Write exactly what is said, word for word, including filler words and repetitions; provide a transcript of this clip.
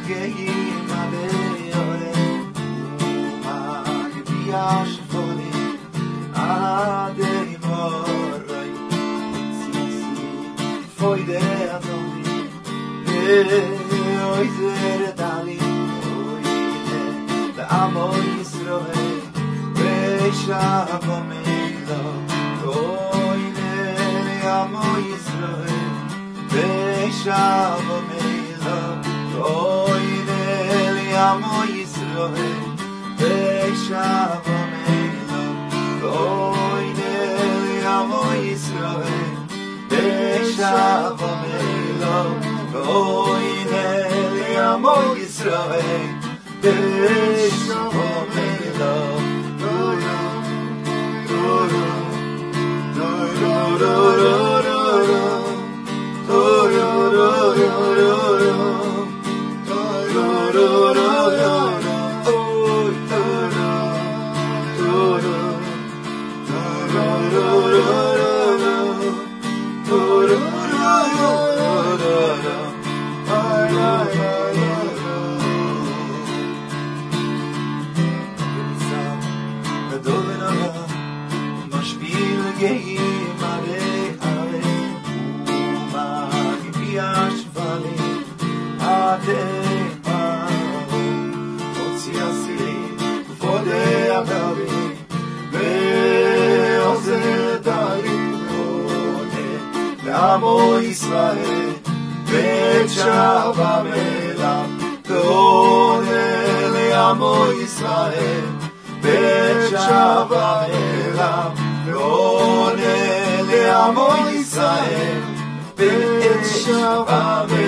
גאים עליהם ומגביה שפונים עדי מורי ציצי פוידה אדומי ואוי זרדלי אוידה לעמו ישראל ושבו מילו אוידה לעמו ישראל ושבו מילו אוידה לעמו ישראל ושבו מילו אוידה לעמו ישראל ושבו מילו אוידה לעמו ישראל ושבו מילו גאים עליהם ומגביה שפנים עדי מרום הוציא אסירים ופודי אגבים ועוזר דרים עונה לעמו ישראל ואת שבה מלך ועונה לעמו ישראל ואת שבה מלך ועונה לעמו ישראל ואת שבה